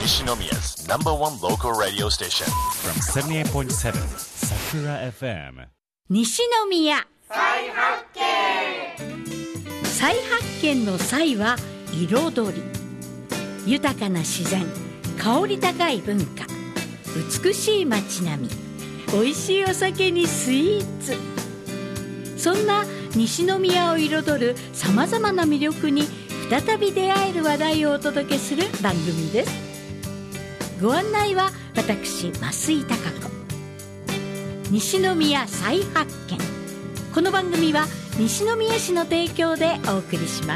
Nishinomiya's number one local radio station. From 78.7 Sakura FM. 西宮再発見。再発見の再は彩り。豊かな自然、香り高い文化、美しい街並み、美味しいお酒にスイーツ。そんな西宮を彩るさまざまな魅力に再び出会える話題をお届けする番組です。ご案内は私、増井貴子。西宮再発見。この番組は西宮市の提供でお送りします。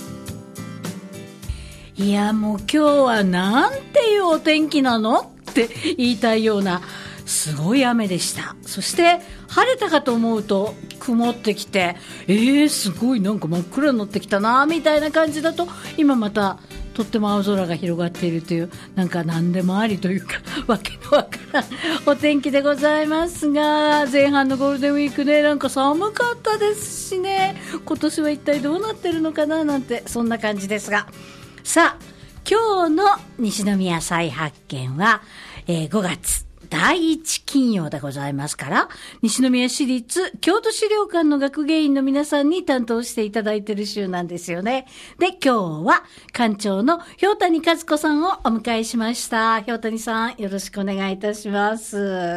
いや、もう今日はなんていうお天気なのって言いたいようなすごい雨でした。そして晴れたかと思うと曇ってきて、すごいなんか真っ暗になってきたなみたいな感じだと、今またとっても青空が広がっているという、なんか何でもありというかわけのわからんお天気でございますが、前半のゴールデンウィークね、なんか寒かったですしね、今年は一体どうなってるのかななんて、そんな感じですが、さあ今日の西宮再発見は、5月第一金曜でございますから、西宮市立京都資料館の学芸員の皆さんに担当していただいている週なんですよね。で、今日は館長の氷谷和子さんをお迎えしました。氷谷さん、よろしくお願いいたします。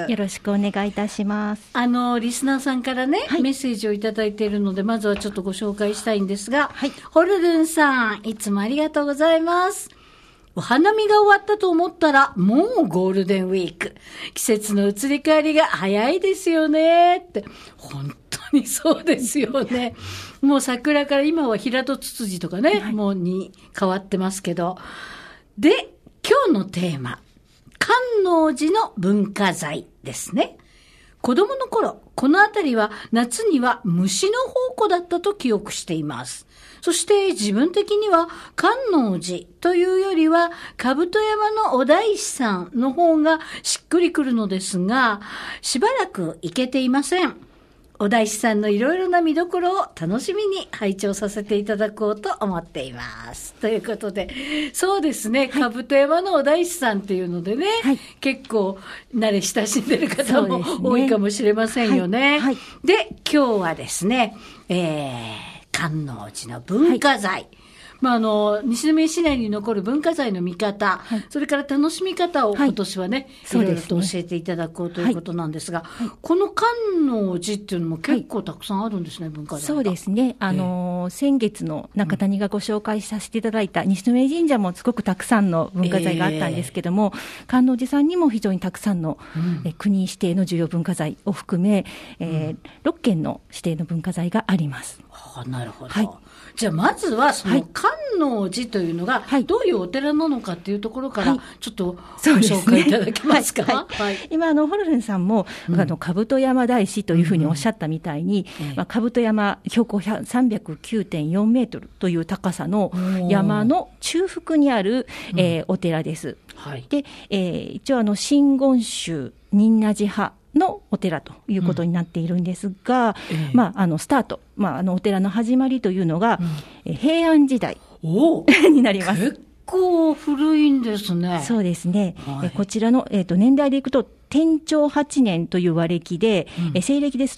よろしくお願いいたします。 リスナーさんからね、メッセージをいただいているので、まずはちょっとご紹介したいんですが、ホルルンさん、いつもありがとうございます。お花見が終わったと思ったらもうゴールデンウィーク。季節の移り変わりが早いですよねって。本当にそうですよね。もう桜から今は平戸ツツジとかね、もうに変わってますけど。で、今日のテーマ、観音寺の文化財ですね。子供の頃、この辺りは夏には虫の宝庫だったと記憶しています。そして自分的には観音寺というよりは兜山のお大師さんの方がしっくりくるのですが、しばらく行けていません。お大師さんのいろいろな見どころを楽しみに拝聴させていただこうと思っています。ということで、そうですね、兜山のお大師さんっていうのでね、結構慣れ親しんでる方も多いかもしれませんよね。で、今日はですね、観音寺の文化財。西宮市内に残る文化財の見方、それから楽しみ方を今年はね、いろいろと教えていただこうということなんですが、この観音寺っていうのも結構たくさんあるんですね、文化財が。 そうですね。先月の中谷がご紹介させていただいた西宮神社もすごくたくさんの文化財があったんですけども、観音寺さんにも非常にたくさんの、国指定の重要文化財を含め、6件の指定の文化財があります。 なるほど。じゃあまずはその観音寺というのがどういうお寺なのかっていうところからちょっとご紹介いただけますか。 今ホルルンさんも、兜山大師というふうにおっしゃったみたいに、兜山標高309.4 メートルという高さの山の中腹にある、お寺です。で、一応真言宗仁和寺派のお寺ということになっているんですが、スタート、お寺の始まりというのが、平安時代になります。 結構古いんですね。 そうですね。こちらの、年代でいくと、天長8年という和暦で、西暦ですと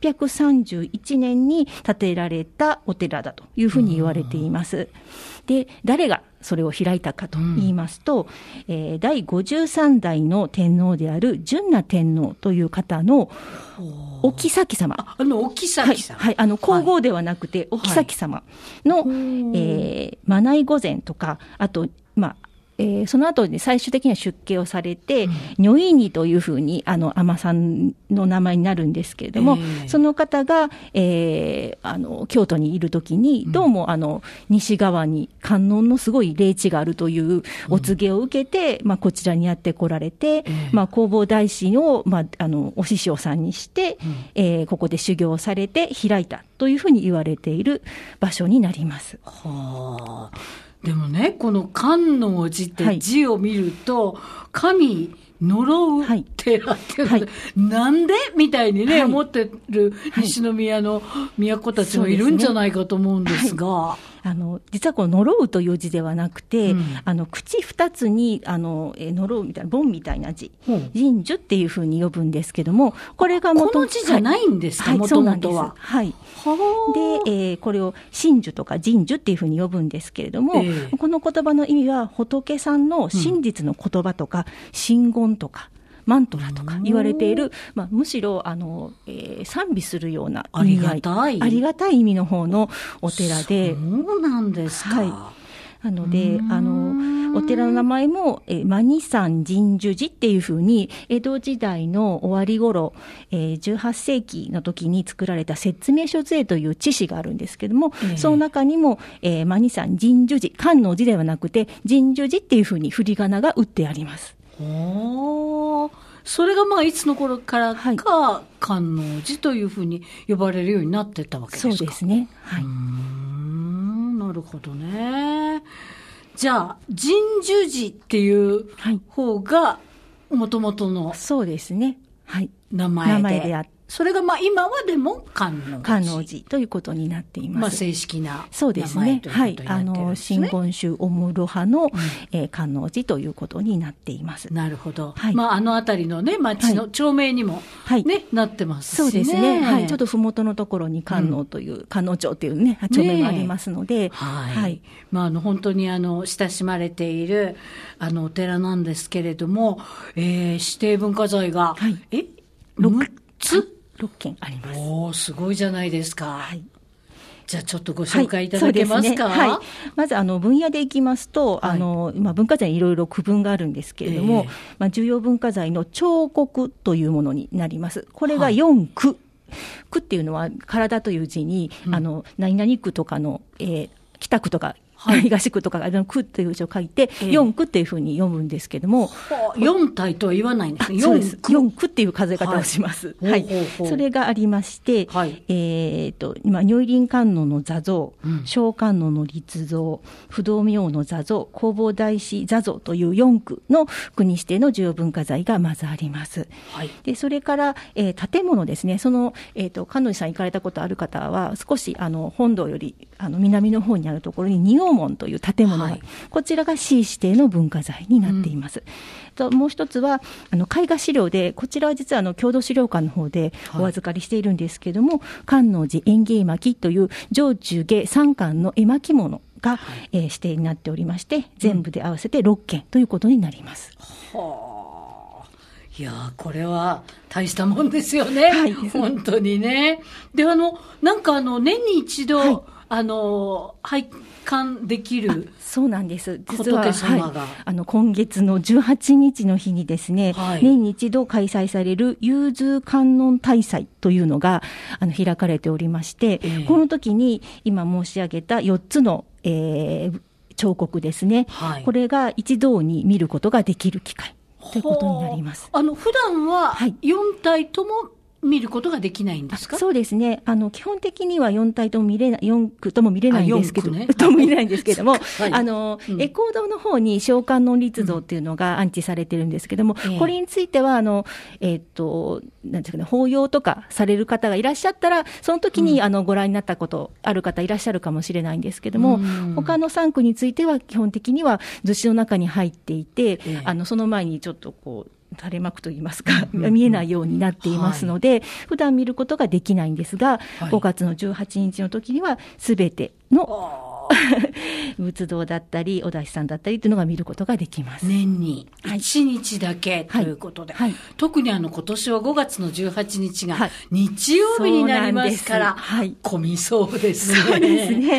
831年に建てられたお寺だというふうに言われています。で、誰がそれを開いたかと言いますと、第53代の天皇である純那天皇という方のお妃様。 お妃様。 皇后ではなくて、お妃様の、マナイ御前とか、あと、その後に最終的には出家をされて、如意にというふうに、尼さんの名前になるんですけれども、その方が、京都にいるときに、どうも、西側に観音のすごい霊地があるというお告げを受けて、こちらにやって来られて、弘法大師を、お師匠さんにして、ここで修行されて開いたというふうに言われている場所になります。 でもね、この観音寺って字を見ると、神呪う寺っていうので、なんでみたいにね、思ってる西宮の都たちもいるんじゃないかと思うんですが、 実はこの呪うという字ではなくて、口二つに呪うみたいな、盆みたいな字、神樹っていうふうに呼ぶんですけども、これがこの字じゃないんですか、もともとは。 はい。で、これを神樹とか神樹っていうふうに呼ぶんですけれども、この言葉の意味は仏さんの真実の言葉とか、真言とか、マントラとか言われている、むしろ賛美するような意味合い、ありがたい意味の方のお寺で。 そうなんですか。 はい。なのでお寺の名前もマニ山神樹寺っていうふうに江戸時代の終わり頃、18世紀の時に作られた説明書図という知識があるんですけども、その中にも、マニ山神樹寺、漢の字ではなくて神樹寺っていうふうに振り仮名が打ってあります。 それがいつの頃からか、観音寺というふうに呼ばれるようになってったわけですか。 そうですね。はい。 なるほどね。じゃあ、神樹寺っていう方が、もともとの、 そうですね。はい。 名前であって。 それが今はでも観音寺ということになっています。 正式な名前そうですね。はい。真言宗オムロ派の、観音寺ということになっています。 なるほど。 はい。 あの辺りのね、町の町名にもね、なってますしね。 そうですね。はい。ちょっとふもとのところに観音という、観音町というね、町名がありますので。 はい。本当に親しまれている、お寺なんですけれども、指定文化財が、6つ 6件あります。 すごいじゃないですか。はい。じゃあちょっとご紹介いただけますか。 はい。まず分野でいきますと、文化財にいろいろ区分があるんですけれども、重要文化財の彫刻というものになります。これが4区。区っていうのは体という字に、何々区とかの、北区とか、東区とか区っていう字を書いて、4区っていうふうに読むんですけども。 4体とは言わないんですね。 そうです。4区っていう数え方をします。はい。それがありまして、今、如意輪観音の座像、小観音の立像、不動明王の座像、弘法大師座像という4区の国指定の重要文化財がまずあります。で、それから、建物ですね。観音さん行かれたことある方は、少し、本堂より、南の方にあるところに仁王門という建物が、こちらが市指定の文化財になっています。もう一つは絵画資料で、こちらは実は郷土資料館の方でお預かりしているんですけれども、観音寺園芸絵巻という上中下3巻の絵巻物が、指定になっておりまして、全部で合わせて6件ということになります。 いやこれは大したもんですよね。本当にね。でなんか年に一度、拝観できる。 そうなんです。 実は、 今月の18日の日にですね、年に一度開催される融通観音大祭というのが開かれておりまして、この時に今申し上げた4つの、彫刻ですね、これが一堂に見ることができる機会ということになります。 普段は4体とも見ることができないんですか？ そうですね。基本的には4体とも見れない、4区とも見れないんですけど、とも見れないんですけれども、恵光堂の方に小観音立像っていうのが安置されてるんですけども、これについては、なんていうかね、法要とかされる方がいらっしゃったら、その時にご覧になったことある方いらっしゃるかもしれないんですけども、他の3区については基本的には図紙の中に入っていて、その前にちょっと垂れ幕といいますか、見えないようになっていますので、普段見ることができないんですが、5月の18日の時にはすべての仏像だったりお大師さんだったりというのが見ることができます。 年に1日だけということで、特に今年は5月の18日が日曜日になりますから、混みそうですね。 そうですね。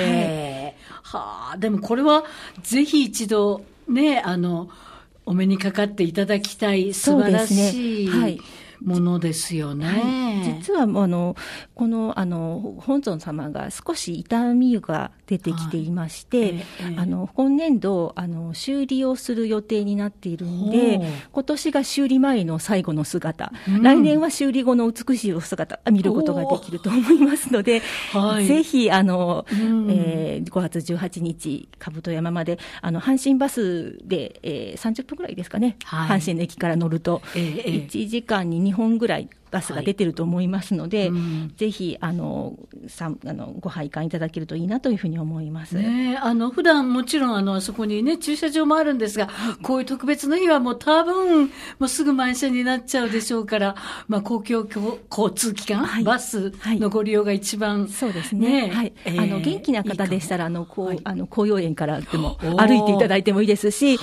でもこれはぜひ一度ね、お目にかかっていただきたい素晴らしいものですよね。 実はこの本尊様が少し痛みが出てきていまして、今年度修理をする予定になっているんで、今年が修理前の最後の姿、来年は修理後の美しいお姿見ることができると思いますので、ぜひ5月18日兜山まで阪神バスで、30分ぐらいですかね、阪神の駅から乗ると、1時間に2本ぐらいバスが出てると思いますので、 はいぜひご拝観いただけるといいなというふうに思います。 ね、普段もちろんあそこにね駐車場もあるんですが、こういう特別の日はもう多分もうすぐ満車になっちゃうでしょうから、公共交通機関、バスのご利用が一番、 そうですね。はい。元気な方でしたら紅葉園からでも歩いていただいてもいいですし、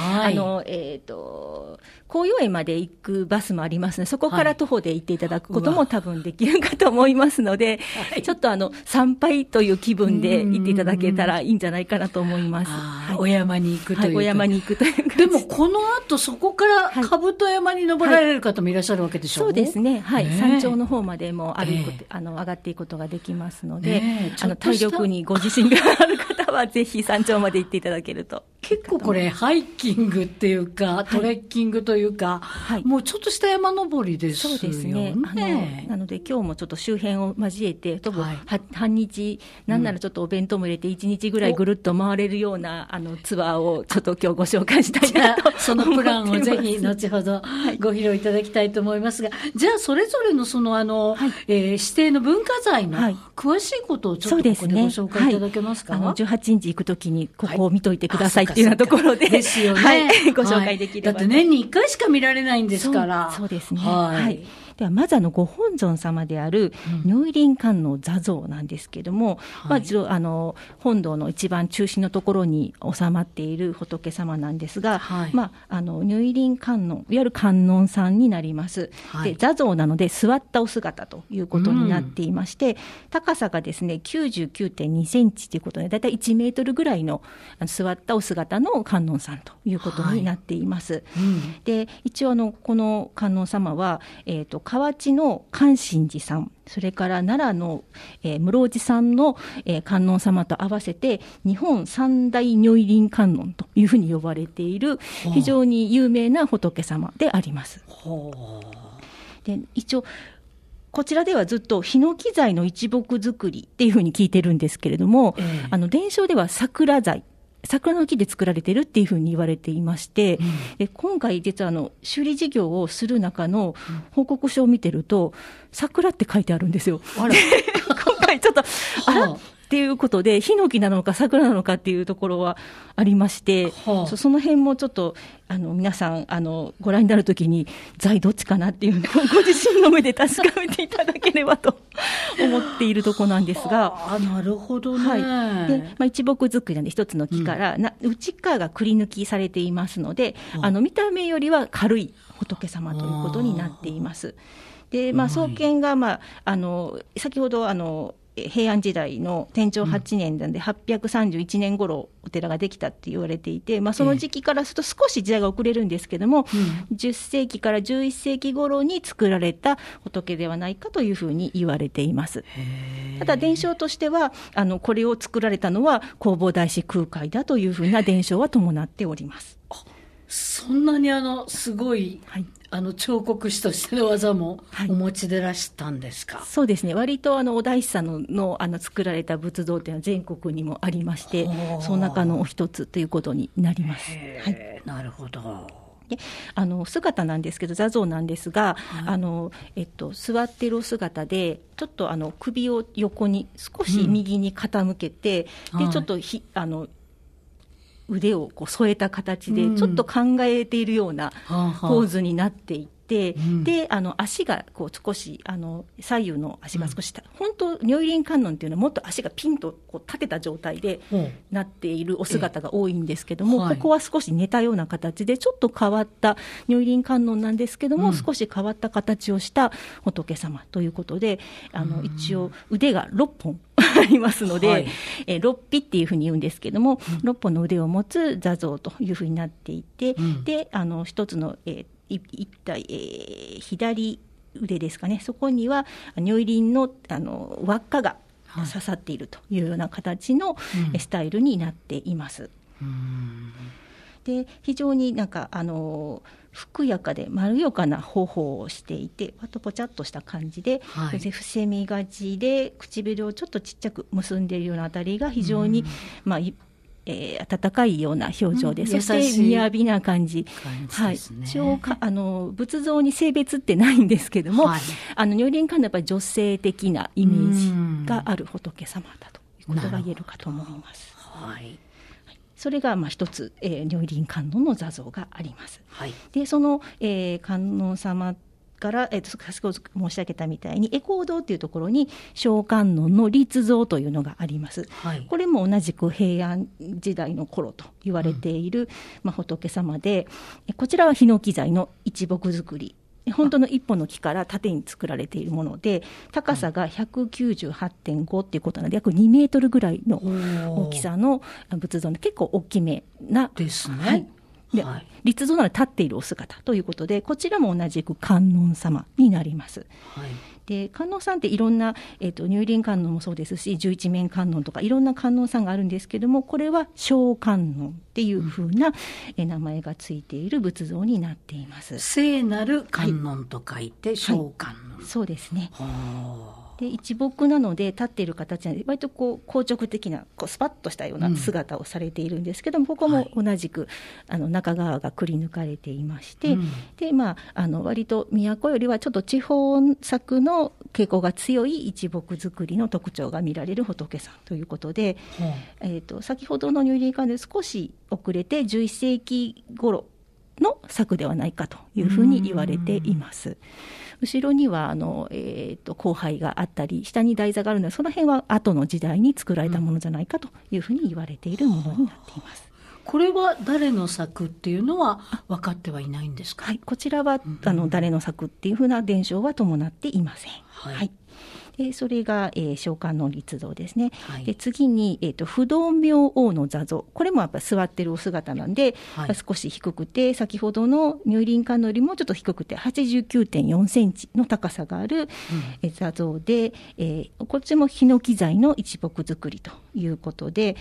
紅葉園まで行くバスもありますので、そこから徒歩で行っていただくことも多分できるかと思いますので、ちょっと参拝という気分で行っていただけたらいいんじゃないかなと思います。 お山に行くという。 お山に行くという。 でもこの後そこから兜山に登られる方もいらっしゃるわけでしょう。 そうですね。はい。山頂の方までも上がっていくことができますので、体力にご自信がある方はぜひ山頂まで行っていただけると。 結構これハイキングっていうかトレッキングというか、もうちょっとした山登りですよね。 そうですね。なので今日もちょっと周辺を交えて半日、なんならちょっとお弁当も入れて1日ぐらいぐるっと回れるようなツアーをちょっと今日ご紹介したいなと。 そのプランをぜひ後ほどご披露いただきたいと思いますが、じゃあそれぞれの指定の文化財の詳しいことをちょっとここでご紹介いただけますか。 18日行くときにここを見といてくださいっていうようなところで、 ですよね。 ご紹介できれば。 だって年に1回しか見られないんですから。 そうですね。はい。ではまずご本尊様である如意輪観音座像なんですけども、本堂の一番中心のところに収まっている仏様なんですが、如意輪観音、いわゆる観音さんになります。で、座像なので座ったお姿ということになっていまして、高さがですね 99.2 センチということで、だいたい1メートルぐらいの座ったお姿の観音さんということになっています。で、一応この観音様は、河内の観心寺さん、それから奈良の、室生寺さんの、観音様と合わせて日本三大如意輪観音というふうに呼ばれている非常に有名な仏様であります。で、一応こちらではずっとヒノキ材の一木作りっていうふうに聞いてるんですけれども、伝承では桜材、桜の木で作られているっていうふうに言われていまして、で今回実は修理事業をする中の報告書を見てると、桜って書いてあるんですよ。今回ちょっとっていうことで、ヒノキなのか桜なのかっていうところはありまして、その辺もちょっと皆さんご覧になるときに材どっちかなっていうのをご自身の目で確かめていただければと思っているところなんですが。 なるほどね。 で、一木作りなんで一つの木から、内側がくり抜きされていますので、見た目よりは軽い仏様ということになっています。で、創建が先ほど平安時代の天正8年なんで831年頃お寺ができたって言われていて、その時期からすると少し時代が遅れるんですけども、10世紀から11世紀頃に作られた仏ではないかというふうに言われています。ただ伝承としてはこれを作られたのは弘法大師空海だというふうな伝承は伴っております。 そんなにすごい、彫刻師としての技もお持ちでらしたんですか。 そうですね。割とお大師さんの作られた仏像というのは全国にもありまして、その中のお一つということになります。 なるほど。 で姿なんですけど、座像なんですが、座っているお姿でちょっと首を横に少し右に傾けて、でちょっと腕を添えた形でちょっと考えているようなポーズになっていて、で足が少し左右の足が少し、本当如意輪観音っていうのはもっと足がピンと立てた状態でなっているお姿が多いんですけども、ここは少し寝たような形でちょっと変わった如意輪観音なんですけども、少し変わった形をした仏様ということで、一応腕が6本ありますので、六臂っていうふうに言うんですけども、6本の腕を持つ座像というふうになっていて、で一つの、一体、左腕ですかね、そこには如意輪の輪っかが刺さっているというような形のスタイルになっています。で、非常にふくやかでまろやかな頬をしていて、あとぽちゃっとした感じで、伏せみがちで唇をちょっとちっちゃく結んでいるようなあたりが非常に、 温かいような表情で、そして雅な感じ。はい。仏像に性別ってないんですけども、如輪観音はやっぱり女性的なイメージがある仏様だということが言えるかと思います。はい。それが一つ、如輪観音の座像があります。はい、でその、観音様から、先ほど申し上げたみたいに恵光堂というところに小観音の立像というのがあります。はい、これも同じく平安時代の頃と言われている、仏様で、こちらはヒノキ材の一木造り。本当の一本の木から縦に作られているもので、高さが 198.5 っていうことなので、約2メートルぐらいの大きさの仏像で、結構大きめなですね。 はい。で、立像なら立っているお姿ということで、こちらも同じく観音様になります。はい、で観音さんっていろんな、如輪観音もそうですし、十一面観音とかいろんな観音さんがあるんですけども、これは小観音っていうふうな、名前がついている仏像になっています。 聖なる観音と書いて小観音。 はい、そうですね。で一木なので立っている形なので、割とこう硬直的なスパッとしたような姿をされているんですけども、ここも同じく中側がくり抜かれていまして、で割と都よりはちょっと地方作の傾向が強い一木造りの特徴が見られる仏さんということで、先ほどの如輪観音で少し遅れて11世紀頃の作ではないかというふうに言われています。後ろには光背があったり、下に台座があるので、その辺は後の時代に作られたものじゃないかというふうに言われているものになっています。 これは誰の作っていうのは分かってはいないんですか？ はい、こちらは誰の作っていうふうな伝承は伴っていません。はい、はい。それが、小観音立像ですね。はい、で次に、不動明王の座像。これもやっぱ座ってるお姿なんで、はい、少し低くて、先ほどの如輪観音よりもちょっと低くて 89.4 センチの高さがある、座像で、こっちもヒノキ材の一木造りということで、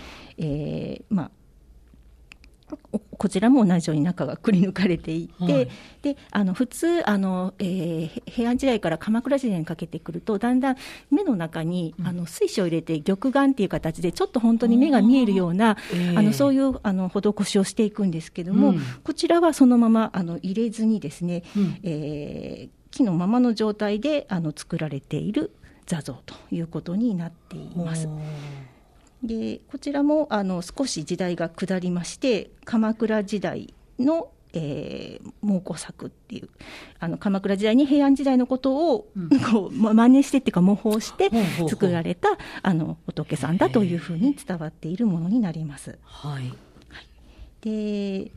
こちらも同じように中がくり抜かれていて、はい、で普通平安時代から鎌倉時代にかけてくると、だんだん目の中に水晶を入れて玉眼っていう形でちょっと本当に目が見えるような、そういう施しをしていくんですけども、こちらはそのまま入れずにですね、木のままの状態で作られている座像ということになっています。でこちらも少し時代が下りまして、鎌倉時代の、蒙古作っていう鎌倉時代に平安時代のことを、真似してっていうか模倣して作られた仏さんだというふうに伝わっているものになります。はい、で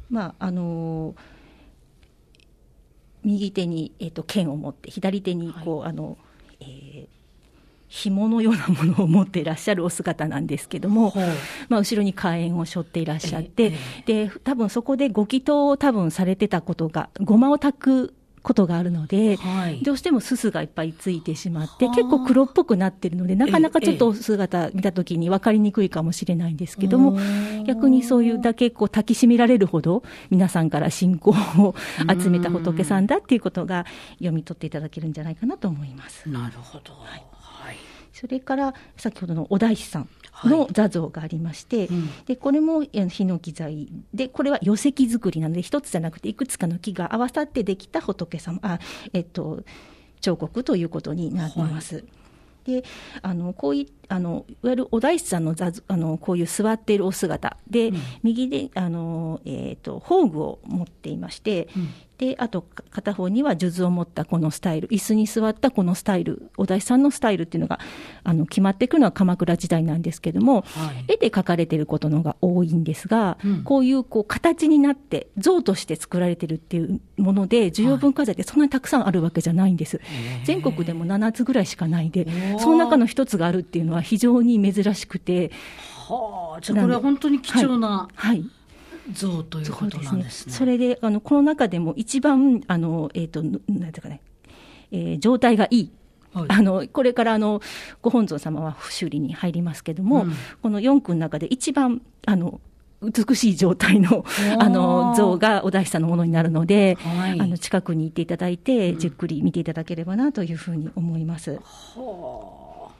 右手に、剣を持って、左手にこう、紐のようなものを持っていらっしゃるお姿なんですけども、後ろに火炎を背負っていらっしゃって、で多分そこでご祈祷を多分されてたことが、ごまを炊くことがあるので、どうしてもすすがいっぱいついてしまって、結構黒っぽくなってるので、なかなかちょっとお姿見たときに分かりにくいかもしれないんですけども、逆にそういうだけこう抱きしめられるほど皆さんから信仰を集めた仏さんだっていうことが読み取っていただけるんじゃないかなと思います。 なるほど。 それから先ほどのお大師さんの座像がありまして、でこれもヒノキ材で、これは寄石造りなので一つじゃなくていくつかの木が合わさってできた仏様、彫刻ということになります。でこういわゆるお大師さんのこういう座っているお姿で、右で宝具を持っていまして、であと片方には数珠を持ったこのスタイル、椅子に座ったこのスタイル、お大師さんのスタイルっていうのが決まってくるのは鎌倉時代なんですけども、絵で描かれていることのが多いんですが、こういう形になって像として作られているっていうもので、重要文化財ってそんなにたくさんあるわけじゃないんです。全国でも7つぐらいしかないで、その中の一つがあるっていうのは非常に珍しくて、 じゃあこれは本当に貴重な、像ということなんですね。 それでこの中でも一番なんていうかね、状態がいい、これからご本尊様は修理に入りますけども、この4区の中で一番美しい状態の像がお大師さんのものになるので、近くに行っていただいてじっくり見ていただければなというふうに思います。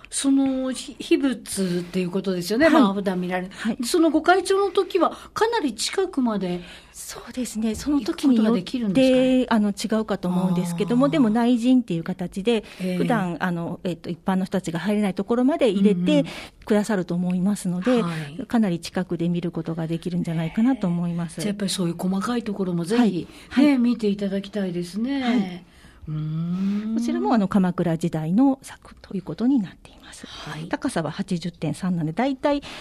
その秘仏っていうことですよね、 はい、 まあ普段見られる、はい、そのご開帳の時はかなり近くまで、 そうですね、その時によって違うかと思うんですけども、でも内陣っていう形で、普段一般の人たちが入れないところまで入れてくださると思いますので、かなり近くで見ることができるんじゃないかなと思います。 じゃあやっぱりそういう細かいところもぜひ、ね、見ていただきたいですね。はい、 こちらも鎌倉時代の作ということになっています。はい、高さは 80.3 なので、だいたい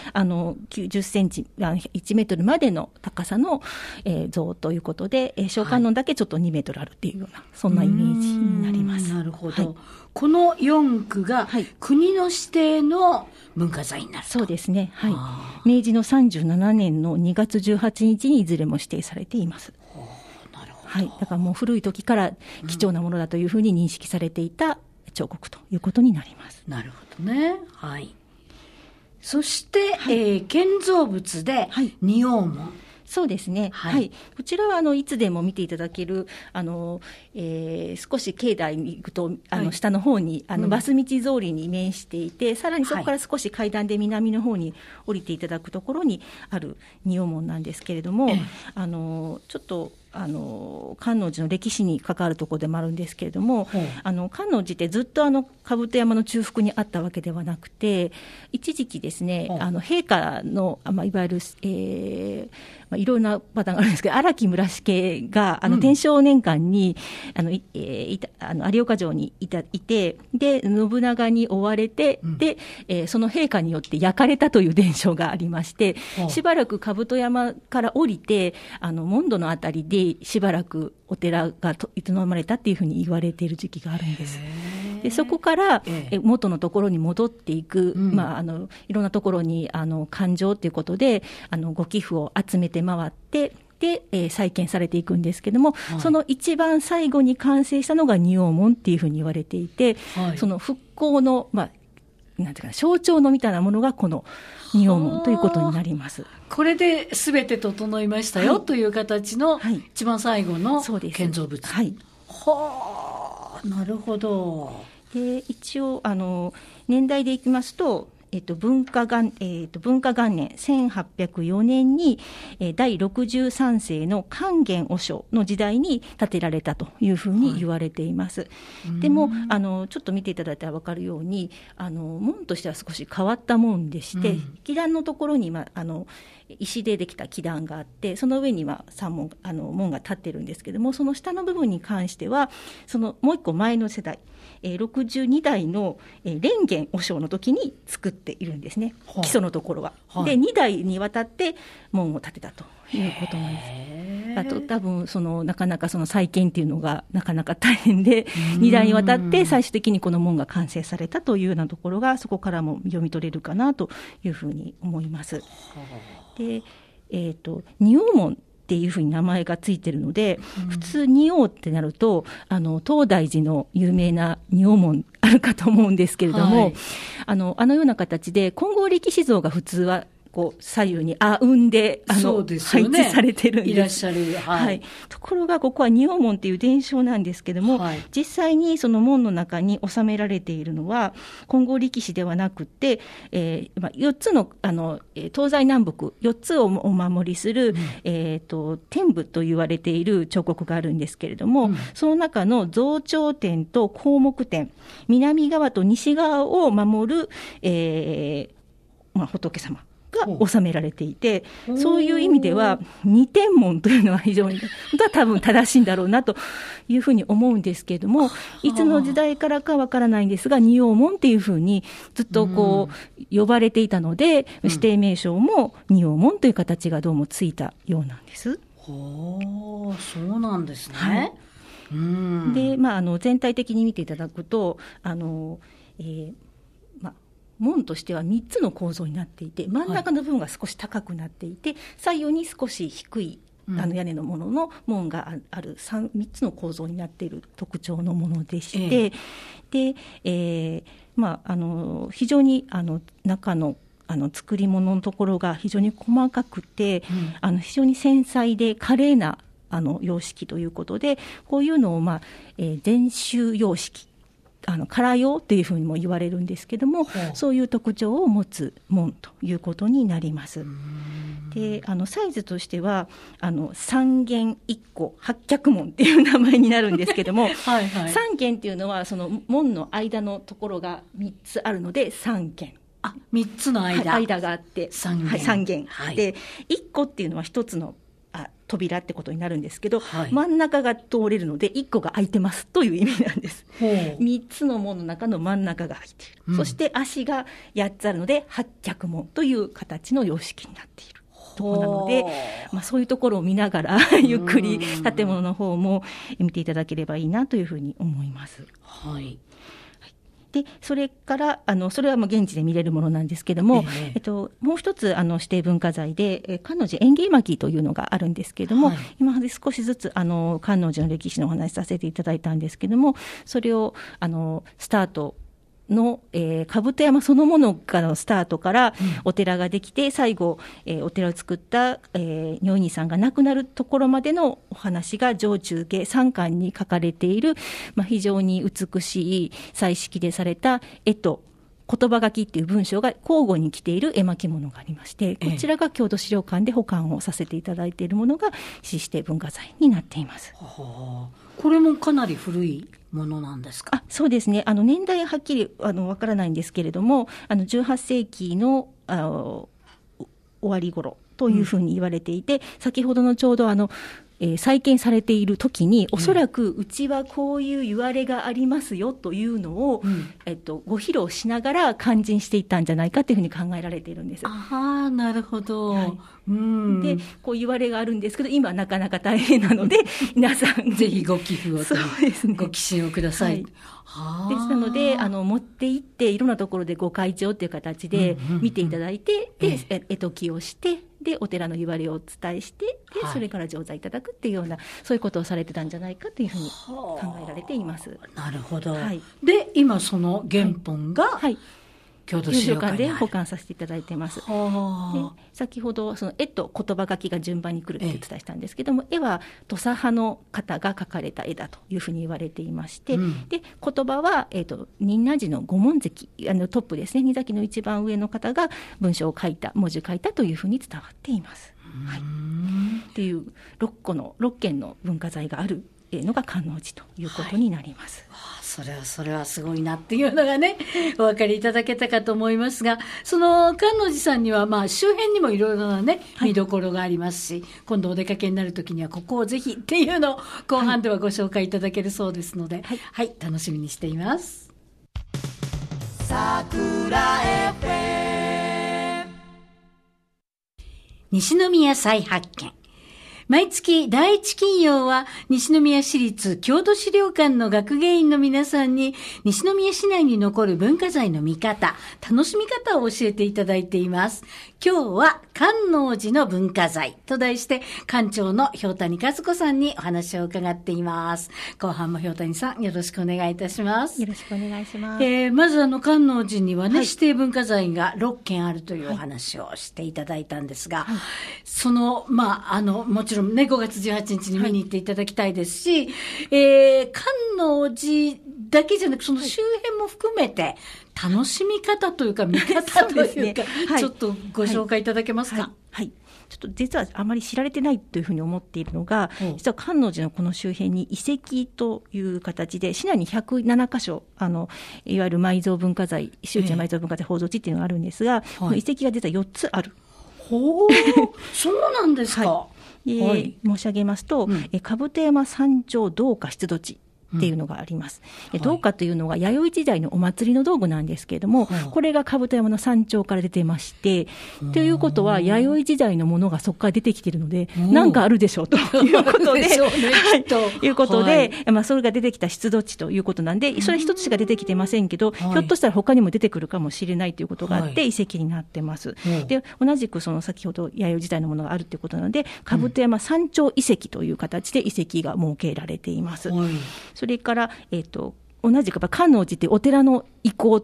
90センチ、1メートルまでの高さの、像ということで、小観音だけちょっと2メートルあるっていうような、そんなイメージになります。 なるほど。はい、この4区が国の指定の文化財になると。 そうですね。はい。明治の37年の2月18日にいずれも指定されています。はい、だからもう古い時から貴重なものだというふうに認識されていた彫刻ということになります。 なるほどね。はい。そして、はい、建造物で仁王門。はい、 そうですね。はい。はい、こちらはいつでも見ていただける、少し境内に行くと、下の方に、バス道通りに面していて、さらにそこから少し階段で南の方に降りていただくところにある仁王門なんですけれども、ちょっと、観音寺の歴史に関わるところでもあるんですけれども、観音寺ってずっと兜山の中腹にあったわけではなくて、一時期ですね、陛下の、いわゆる、いろんなパターンがあるんですけど、荒木村重が天正年間に有岡城にいて、で信長に追われて、でその陛下によって焼かれたという伝承がありまして、しばらく兜山から降りて門戸のあたりでしばらくお寺が営まれたっていうふうに言われている時期があるんです。でそこから元のところに戻っていく、いろんなところに勘定ということでご寄付を集めて回ってで、再建されていくんですけども、その一番最後に完成したのが仁王門っていうふうに言われていて、その復興の、なんていうか象徴のみたいなものがこの仁王門ということになります。 これで全て整いましたよ、という形の一番最後の建造物。 はい。 はあ、なるほど。 で一応年代でいきますと、文化元年1804年に、第63世の勸玄和尚の時代に建てられたというふうに言われています。でもちょっと見ていただいたら分かるように門としては少し変わった門でして、基壇のところに、石でできた基壇があって、その上には3門門が立ってるんですけども、その下の部分に関してはそのもう一個前の世代、62代の蓮元和尚の時に作っているんですね、基礎のところは。で2代にわたって門を建てたということなんです。あと多分なかなかその再建っていうのがなかなか大変で、2代にわたって最終的にこの門が完成されたというようなところがそこからも読み取れるかなというふうに思います。で、仁王門っていうふうに名前がついてるので、普通仁王ってなると東大寺の有名な仁王門あるかと思うんですけれども、あのような形で金剛力士像が普通はこう左右に雲で配置されてるんです。 いらっしゃる、 はい。ところがここは仁王門っていう伝承なんですけども、実際にその門の中に収められているのは金剛力士ではなくて、4つの東西南北4つをお守りする、天部と言われている彫刻があるんですけれども、その中の増長天と項目天、南側と西側を守る、仏様が収められていて、そういう意味では二天門というのは非常に多分正しいんだろうなというふうに思うんですけれども、いつの時代からかわからないんですが、仁王門っていうふうにずっとこう呼ばれていたので、指定名称も仁王門という形がどうもついたようなんです。 そうなんですね。 はい。で、全体的に見ていただくと門としては3つの構造になっていて、真ん中の部分が少し高くなっていて、左右に少し低い屋根のものの門がある 3つの構造になっている特徴のものでして、で、非常に中の作り物のところが非常に細かくて、非常に繊細で華麗な様式ということで、こういうのを禅宗様式唐様っていうふうにも言われるんですけども、そういう特徴を持つ門ということになります。でサイズとしては三間一個八脚門っていう名前になるんですけどもはい、はい、三間っていうのはその門の間のところが3つあるので三間。 3つの間、 はい、間があって三間、 はい、三間、 はい、 で1個っていうのは1つの扉ってことになるんですけど、 はい、 真ん中が通れるので1個が空いてますという意味なんです。3つの門の中の真ん中が空いている、そして足が8つあるので八脚門という形の様式になっているところなので、そういうところを見ながらゆっくり建物の方も見ていただければいいなというふうに思います。 はい、 でそれからそれは現地で見れるものなんですけども、もう一つ指定文化財で観音寺園芸巻というのがあるんですけれども、はい、今まで少しずつ観音寺の歴史のお話させていただいたんですけども、それをスタートの兜山そのもののスタートからお寺ができて、最後お寺を作った如意さんが亡くなるところまでのお話が上中下3巻に書かれている、非常に美しい彩色でされた絵と言葉書きっていう文章が交互に来ている絵巻物がありまして、こちらが郷土資料館で保管をさせていただいているものが指定文化財になっています。 これもかなり古いものなんですか？ そうですね。年代はっきりわからないんですけれども、18世紀の終わり頃というふうに言われていて、先ほどのちょうど再建されている時に、おそらくうちはこういう言われがありますよというのを、ご披露しながら勧進していったんじゃないかというふうに考えられているんです。 なるほど。はい、 でこう言われがあるんですけど、今なかなか大変なので皆さんぜひご寄付をと、ご寄進をください。 ですので持って行っていろんなところでご開帳という形で見ていただいて、で絵解きをして、でお寺の言われをお伝えして、でそれから上座いただくっていうような、そういうことをされてたんじゃないかというふうに考えられています。 なるほど。 はい、 で今その原本が、 はい、 郷土資料館で保管させていただいています。で先ほどその絵と言葉書きが順番に来るってお伝えしたんですけども、絵は土佐派の方が描かれた絵だというふうに言われていまして、で言葉は仁和寺の御門跡トップですね、仁崎の一番上の方が文章を書いた、文字を書いたというふうに伝わっています。はい、っていう6件の文化財があるのが観音寺ということになります。 それはすごいなっていうのがね、お分かりいただけたかと思いますが、その観音寺さんには周辺にもいろいろなね、見どころがありますし、今度お出かけになるときにはここをぜひっていうのを後半ではご紹介いただけるそうですので、楽しみにしています。桜 FM 西宮再発見。毎月第一金曜は西宮市立郷土資料館の学芸員の皆さんに西宮市内に残る文化財の見方、楽しみ方を教えていただいています。今日は観音寺の文化財と題して館長の瓢谷和子さんにお話を伺っています。後半も瓢谷さんよろしくお願いいたします。 よろしくお願いします。 まず観音寺にはね、指定文化財が6件あるというお話をしていただいたんですが、そのもちろんね、5月18日に見に行っていただきたいですし、観音寺だけじゃなく、その周辺も含めて楽しみ方というか見方というか、ちょっとご紹介いただけますか？ はい。ちょっと実はあまり知られてないというふうに思っているのが、実は観音寺のこの周辺に遺跡という形で市内に107箇所いわゆる埋蔵文化財、周知埋蔵文化財宝蔵地っていうのがあるんですが、この遺跡が実は4つある。 そうなんですか。 申し上げますと、兜山山頂道家出土地っていうのがあります。道家というのが弥生時代のお祭りの道具なんですけれども、これが兜山の山頂から出てまして、ということは弥生時代のものがそこから出てきているので、なんかあるでしょうということで、いうことで、それが出てきた出土地ということなんで、それ一つしか出てきてませんけど、ひょっとしたら他にも出てくるかもしれないということがあって、遺跡になってます。で、同じくその先ほど弥生時代のものがあるということなので、兜山山頂遺跡という形で遺跡が設けられています。それから、同じく観音寺ってお寺の遺構とか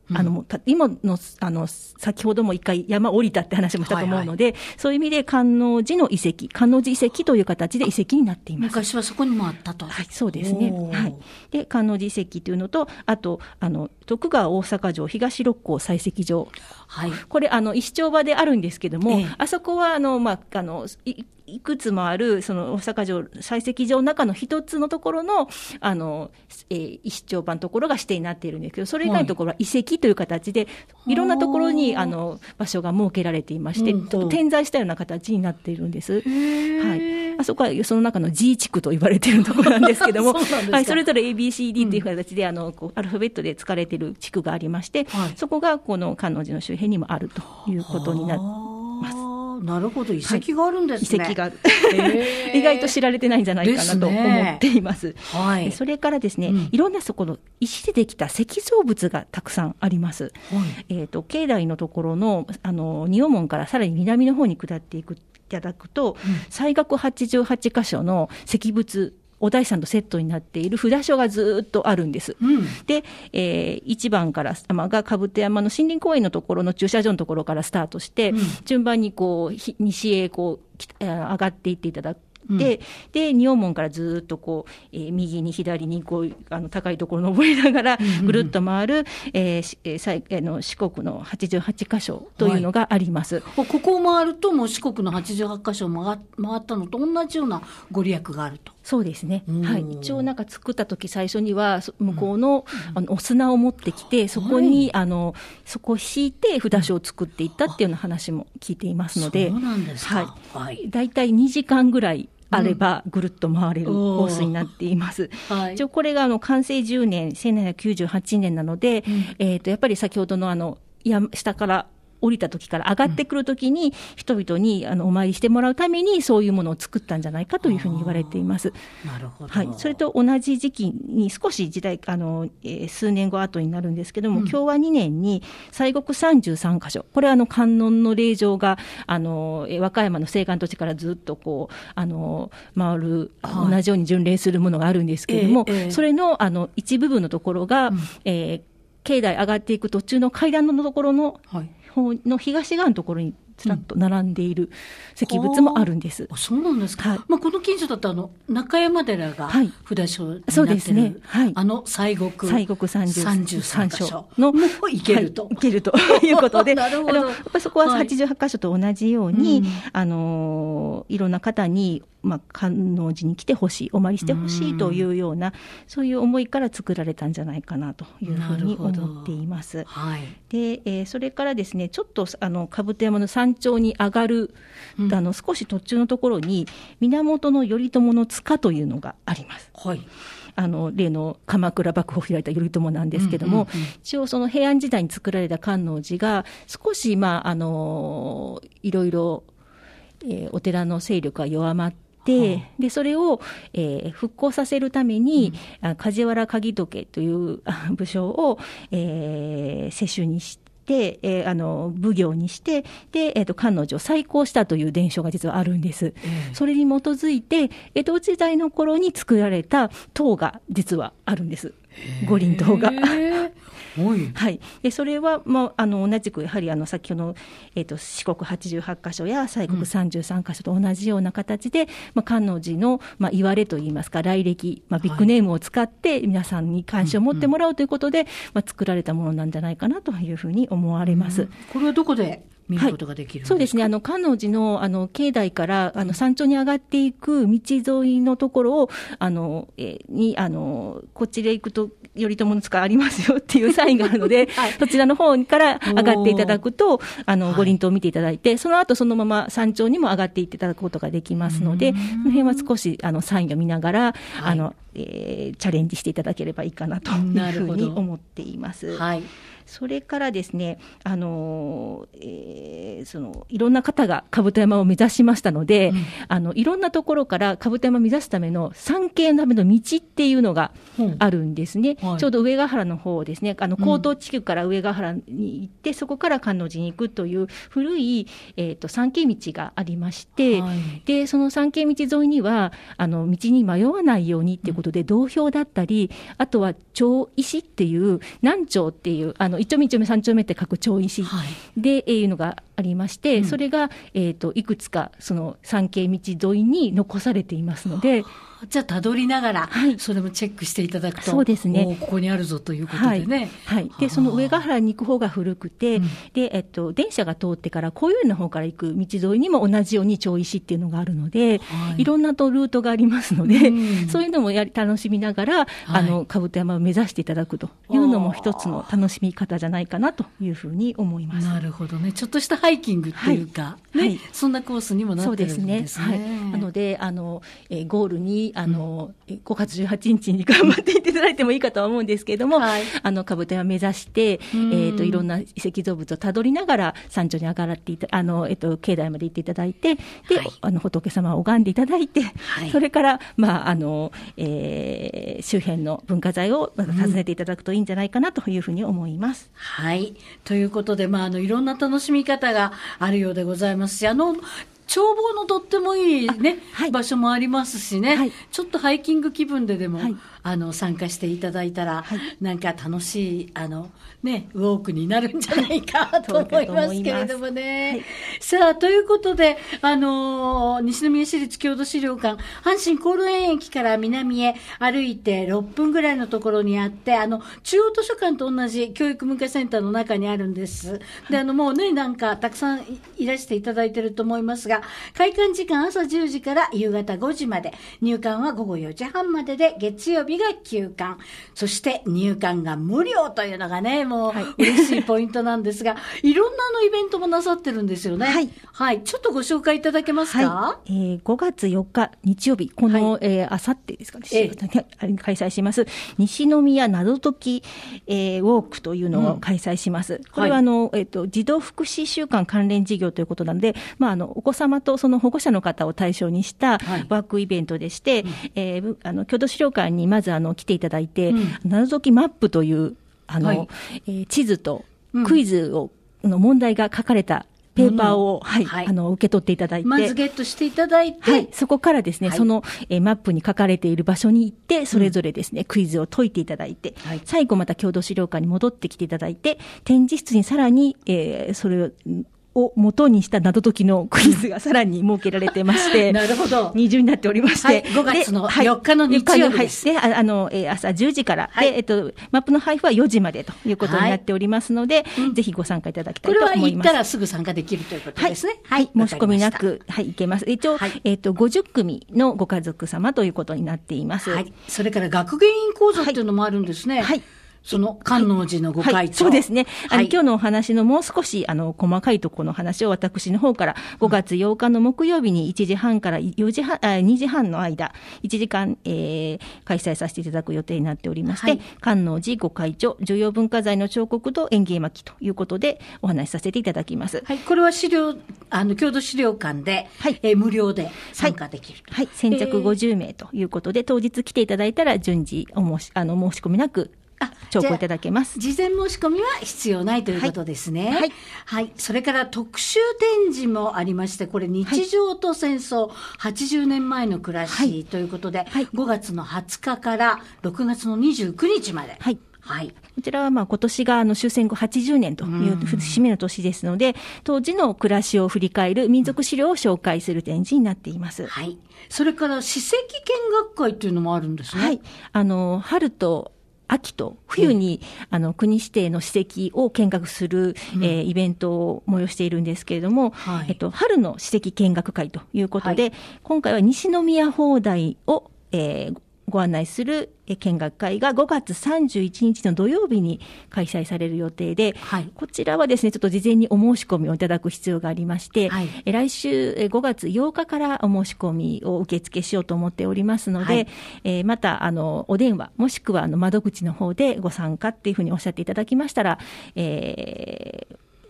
今の、先ほども一回山降りたって話もしたと思うので、そういう意味で観音寺の遺跡、観音寺遺跡という形で遺跡になっています。 昔はそこにもあったと。 はい、そうですね。はい。で、観音寺遺跡というのと、あと、徳川大阪城東六甲採石場。はい。これ、石丁場であるんですけども、あそこは、いくつもある、その大阪城採石場の中の一つのところの、石丁場のところが指定になっているんですけど、それ以外のところは遺跡という形で、いろんなところに、場所が設けられていまして、点在したような形になっているんです。はい。あそこはその中の G 地区と言われているところなんですけども、はい、それぞれ ABCD という形で、アルファベットで使われている地区がありまして、そこがこの観音寺の周辺にもあるということになっています。 なるほど、遺跡があるんですね。 遺跡がある。意外と知られてないんじゃないかなと思っています。はい。それからですね、いろんなそこの石でできた石造物がたくさんあります。境内のところの、仁王門からさらに南の方に下っていただくと、西岳88箇所の石仏、お大さんとセットになっている札所がずっとあるんです。で、1番からが兜山の森林公園のところの駐車場のところからスタートして、順番にこう西へこう上がっていっていただく。で、仁王門からずっとこう、右に左にこう、高いところ登りながら、ぐるっと回る、四国の88箇所というのがあります。 ここを回ると、もう四国の88箇所回ったのと同じようなご利益があると。 そうですね。はい。一応なんか作った時最初には、向こうの、お砂を持ってきて、そこに、そこを敷いて札所を作っていったっていうような話も聞いていますので。 そうなんですか。 はい。だいたい2時間ぐらいあればぐるっと回れるコースになっています。一応これが完成10年、1798年なので、やっぱり先ほどの下から降りた時から上がってくる時に、人々にお参りしてもらうためにそういうものを作ったんじゃないかというふうに言われています。 なるほど。 はい。それと同じ時期に少し時代、数年後後になるんですけども、昭和2年に西国33箇所、これ観音の霊場が和歌山の西岸土地からずっとこう回る、同じように巡礼するものがあるんですけれども、それの一部分のところが、境内上がっていく途中の階段のところの、の東側のところにずらっと並んでいる石仏もあるんです。 そうなんですか。この近所だと中山寺が札所になっている。 そうですね。 西国 33所のも行けると。 行けるということで、 なるほど。 やっぱりそこは88箇所と同じように、いろんな方に、観音寺に来てほしい、お参りしてほしいというような、そういう思いから作られたんじゃないかなというふうに思っています。で、それからですね、ちょっと兜山の山頂に上がる、少し途中のところに源頼朝の塚というのがあります。例の鎌倉幕府を開いた頼朝なんですけども、一応その平安時代に作られた観音寺が少しいろいろ、お寺の勢力が弱まってでそれを、復興させるために、梶原鍵時という武将を、世襲にして、奉行にして、で、観音寺を再興したという伝承が実はあるんです。それに基づいて、江戸時代の頃に作られた塔が実はあるんです。五輪塔が。はい。で、それは、同じく、やはり、先ほどの、四国88箇所や西国33箇所と同じような形で、観音寺の、言われといいますか、来歴、ビッグネームを使って、皆さんに関心を持ってもらうということで、作られたものなんじゃないかなというふうに思われます。 これはどこで見ることができるんですか？ そうですね。観音寺の、境内から、山頂に上がっていく道沿いのところを、こっちで行くと、頼朝の塚ありますよっていうサインがあるので、そちらの方から上がっていただくと、五輪塔を見ていただいて、その後そのまま山頂にも上がっていっていただくことができますので、この辺は少し、サインを見ながら、チャレンジしていただければいいかなというふうに思っています。それからですね、いろんな方が兜山を目指しましたので、いろんなところから兜山を目指すための参詣のための道っていうのがあるんですね。 はい、 ちょうど上ヶ原の方ですね、江東地区から上ヶ原に行って、そこから観音寺に行くという古い、参詣道がありまして、はい、でその参詣道沿いには道に迷わないようにということで、道標だったり、あとは町石っていう南町っていう1丁目1丁目3丁目って書く町石で、いうのがありまして、それが、いくつかその参詣道沿いに残されていますので、 じゃあたどりながら、はい、それもチェックしていただくと、 そうですね、 ここにあるぞということでね、 はい、でその上ヶ原に行く方が古くて、で電車が通ってから小岩の方から行く道沿いにも同じように町石っていうのがあるので、いろんなルートがありますので、そういうのも楽しみながら兜山を目指していただくというのも一つの楽しみ方じゃないかなというふうに思います。 なるほどね、ちょっとしたハイキングっていうか、ね、そんなコースにもなってるんですね。 なのでゴールに5月18日に頑張っていただいてもいいかとは思うんですけれども、兜山目指して、いろんな遺跡造物をたどりながら山頂に上がって境内まで行っていただいて、で、仏様を拝んでいただいて、それから、周辺の文化財を訪ねていただくといいんじゃないかなというふうに思います。 はい。ということで、いろんな楽しみ方があるようでございますし、眺望のとってもいいね、場所もありますしね、ちょっとハイキング気分ででも、参加していただいたら、なんか楽しい、ウォークになるんじゃないかと思いますけれどもね。さあ、ということで、西宮市立郷土資料館、阪神高炉園駅から南へ歩いて6分ぐらいのところにあって、中央図書館と同じ教育文化センターの中にあるんです。で、もうね、なんかたくさんいらしていただいてると思いますが、開館時間朝10時から夕方5時まで、入館は午後4時半までで、月曜日が休館、そして入館が無料というのがね、もう嬉しいポイントなんですが、いろんなイベントもなさってるんですよね。はい。ちょっとご紹介いただけますか。 5月4日日曜日、この、あさってですかね、開催します、西宮謎解き、ウォークというのを開催します。これは児童福祉週間関連事業ということなので、お子様とその保護者の方を対象にしたワークイベントでして、郷土資料館にまず来ていただいて、謎解きマップという地図とクイズの問題が書かれたペーパーを、受け取っていただいて、 まずゲットしていただいて、 そこからですね、その、マップに書かれている場所に行って、それぞれですね、クイズを解いていただいて、最後また郷土資料館に戻ってきていただいて、展示室にさらに、それを元にした謎解きのクイズがさらに設けられてまして、 なるほど。 二重になっておりまして、 5月の4日の日曜日です。 で、朝10時から、で、マップの配布は4時までということになっておりますので、ぜひご参加いただきたいと思います。 これは行ったらすぐ参加できるということですね。 申し込みなく、行けます。一応、50組のご家族様ということになっています。 それから学芸員講座っていうのもあるんですね。その観音寺のご会長、 そうですね。今日のお話のもう少し細かいところの話を私の方から5月8日の木曜日に1時半から2時半の間1時間、開催させていただく予定になっておりまして、観音寺ご会長重要文化財の彫刻と園芸巻ということでお話しさせていただきます。 これは郷土資料館で、無料で参加できる。 先着50名ということで、当日来ていただいたら順次申し込みなく聴講いただけます。 事前申し込みは必要ないということですね。それから特集展示もありまして、これ日常と戦争、80年前の暮らしということで、5月の20日から6月の29日まで。 こちらは今年が終戦後80年という節目の年ですので、当時の暮らしを振り返る民族資料を紹介する展示になっています。 それから史跡見学会というのもあるんですね。 春と秋と冬に、国指定の史跡を見学する、イベントを催しているんですけれども、春の史跡見学会ということで、今回は西宮砲台を、ご案内する見学会が5月31日の土曜日に開催される予定で、こちらはですね、ちょっと事前にお申し込みをいただく必要がありまして、来週5月8日からお申し込みを受付しようと思っておりますので、またお電話もしくは窓口の方でご参加っていうふうにおっしゃっていただきましたら、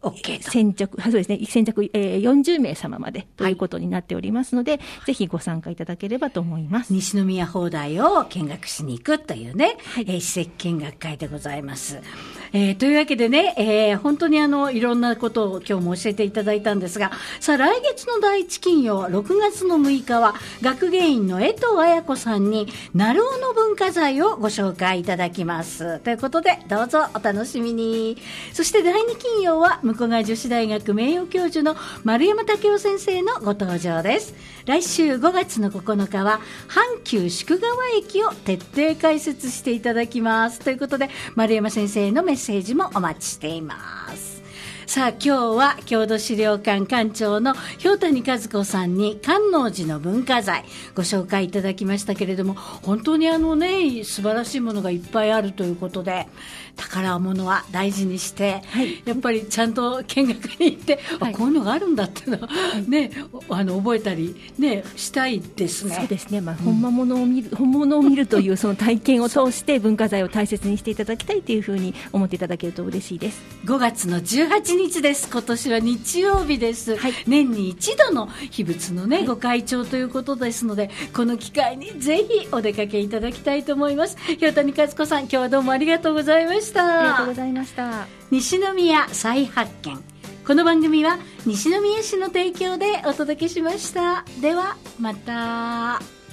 OK と。 そうですね、先着、40名様までということになっておりますので、ぜひご参加いただければと思います。 西宮砲台を見学しに行くというね、史跡見学会でございます。というわけでね、本当にいろんなことを今日も教えていただいたんですが、さあ来月の第一金曜6月の6日は学芸員の江藤彩子さんに鳴尾の文化財をご紹介いただきます。ということでどうぞお楽しみに。そして第2金曜は向川女子大学名誉教授の丸山武雄先生のご登場です。来週5月の9日は阪急宿川駅を徹底解説していただきますということで、丸山先生のメッセージもお待ちしています。さあ今日は郷土資料館館長の瓢谷和子さんに観音寺の文化財ご紹介いただきましたけれども、本当に素晴らしいものがいっぱいあるということで、宝物は大事にして、やっぱりちゃんと見学に行って、こういうのがあるんだっていうのは、ね、覚えたり、ね、したいですね。 そうですね、本物を見るというその体験を通して文化財を大切にしていただきたいというふうに思っていただけると嬉しいです。 5月の18日です。今年は日曜日です。年に一度の秘仏のね、ご開帳ということですので、この機会にぜひお出かけいただきたいと思います。瓢谷和子さん、今日はどうもありがとうございました。 ありがとうございました。 西宮再発見。この番組は西宮市の提供でお届けしました。ではまた。